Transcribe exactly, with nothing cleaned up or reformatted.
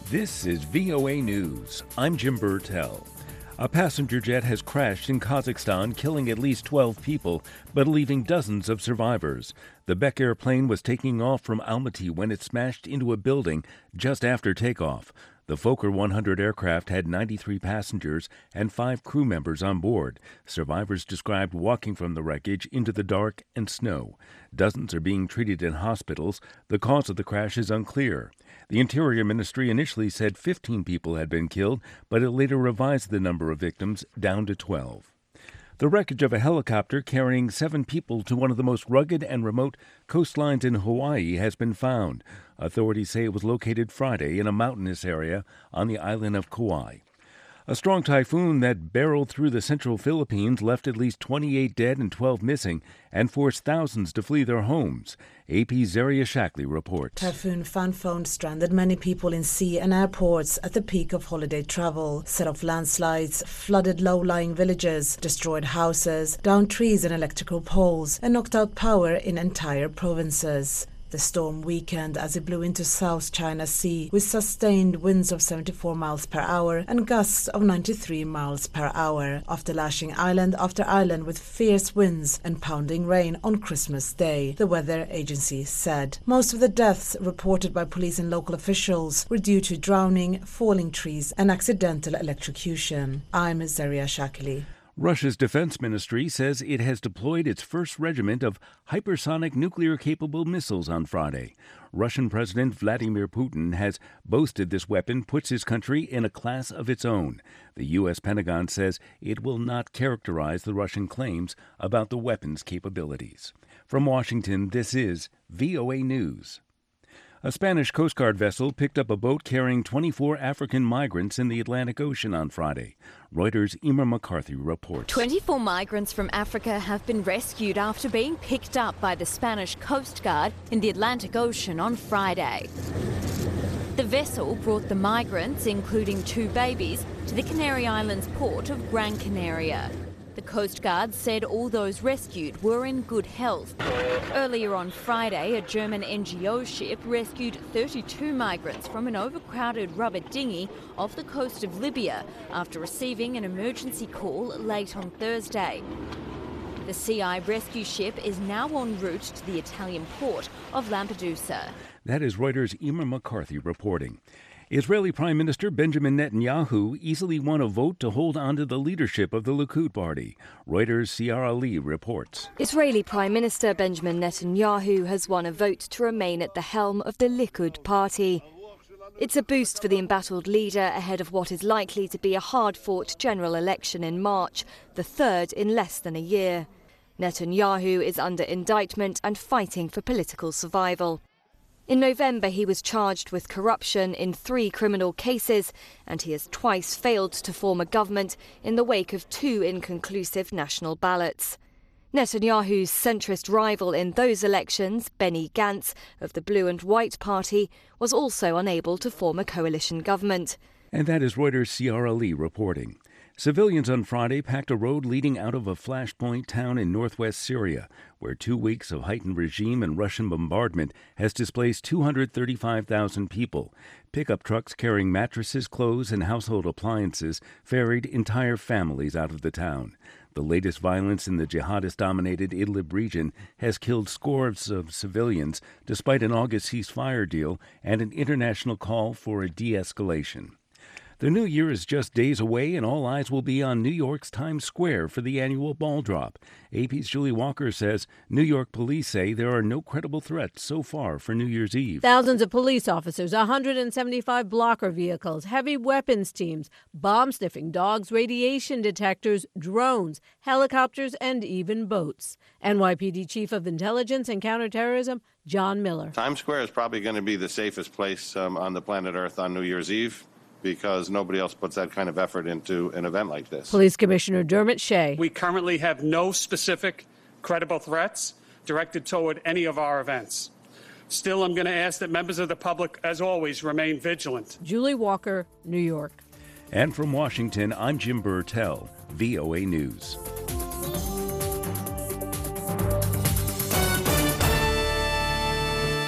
This is V O A News. I'm Jim Burtell. A passenger jet has crashed in Kazakhstan, killing at least twelve people, but leaving dozens of survivors. The Bek airplane was taking off from Almaty when it smashed into a building just after takeoff. The Fokker one hundred aircraft had ninety-three passengers and five crew members on board. Survivors described walking from the wreckage into the dark and snow. Dozens are being treated in hospitals. The cause of the crash is unclear. The Interior Ministry initially said fifteen people had been killed, but it later revised the number of victims down to twelve. The wreckage of a helicopter carrying seven people to one of the most rugged and remote coastlines in Hawaii has been found. Authorities say it was located Friday in a mountainous area on the island of Kauai. A strong typhoon that barreled through the central Philippines left at least twenty-eight dead and twelve missing and forced thousands to flee their homes. A P's Zaria Shackley reports. Typhoon Fanfone stranded many people in sea and airports at the peak of holiday travel, set off landslides, flooded low-lying villages, destroyed houses, downed trees and electrical poles, and knocked out power in entire provinces. The storm weakened as it blew into South China Sea with sustained winds of seventy-four miles per hour and gusts of ninety-three miles per hour, after lashing island after island with fierce winds and pounding rain on Christmas Day, the weather agency said. Most of the deaths reported by police and local officials were due to drowning, falling trees and accidental electrocution. I'm Zaria Shackley. Russia's defense ministry says it has deployed its first regiment of hypersonic nuclear-capable missiles on Friday. Russian President Vladimir Putin has boasted this weapon puts his country in a class of its own. The U S Pentagon says it will not characterize the Russian claims about the weapon's capabilities. From Washington, this is V O A News. A Spanish Coast Guard vessel picked up a boat carrying twenty-four African migrants in the Atlantic Ocean on Friday. Reuters' Emer McCarthy reports. twenty-four migrants from Africa have been rescued after being picked up by the Spanish Coast Guard in the Atlantic Ocean on Friday. The vessel brought the migrants, including two babies, to the Canary Islands port of Gran Canaria. The Coast Guard said all those rescued were in good health. Earlier on Friday, a German N G O ship rescued thirty-two migrants from an overcrowded rubber dinghy off the coast of Libya after receiving an emergency call late on Thursday. The Sea Eye rescue ship is now en route to the Italian port of Lampedusa. That is Reuters' Emer McCarthy reporting. Israeli Prime Minister Benjamin Netanyahu easily won a vote to hold on to the leadership of the Likud party. Reuters' Ciara Lee reports. Israeli Prime Minister Benjamin Netanyahu has won a vote to remain at the helm of the Likud party. It's a boost for the embattled leader ahead of what is likely to be a hard-fought general election in March, the third in less than a year. Netanyahu is under indictment and fighting for political survival. In November, he was charged with corruption in three criminal cases, and he has twice failed to form a government in the wake of two inconclusive national ballots. Netanyahu's centrist rival in those elections, Benny Gantz of the Blue and White Party, was also unable to form a coalition government. And that is Reuters' Ciara Lee reporting. Civilians on Friday packed a road leading out of a flashpoint town in northwest Syria, where two weeks of heightened regime and Russian bombardment has displaced two hundred thirty-five thousand people. Pickup trucks carrying mattresses, clothes, and household appliances ferried entire families out of the town. The latest violence in the jihadist-dominated Idlib region has killed scores of civilians, despite an August ceasefire deal and an international call for a de-escalation. The new year is just days away, and all eyes will be on New York's Times Square for the annual ball drop. A P's Julie Walker says New York police say there are no credible threats so far for New Year's Eve. Thousands of police officers, one hundred seventy-five blocker vehicles, heavy weapons teams, bomb-sniffing dogs, radiation detectors, drones, helicopters, and even boats. N Y P D Chief of Intelligence and Counterterrorism, John Miller. Times Square is probably going to be the safest place um, on the planet Earth on New Year's Eve, because nobody else puts that kind of effort into an event like this. Police Commissioner Dermot Shea. We currently have no specific credible threats directed toward any of our events. Still, I'm going to ask that members of the public, as always, remain vigilant. Julie Walker, New York. And from Washington, I'm Jim Burtell, V O A News.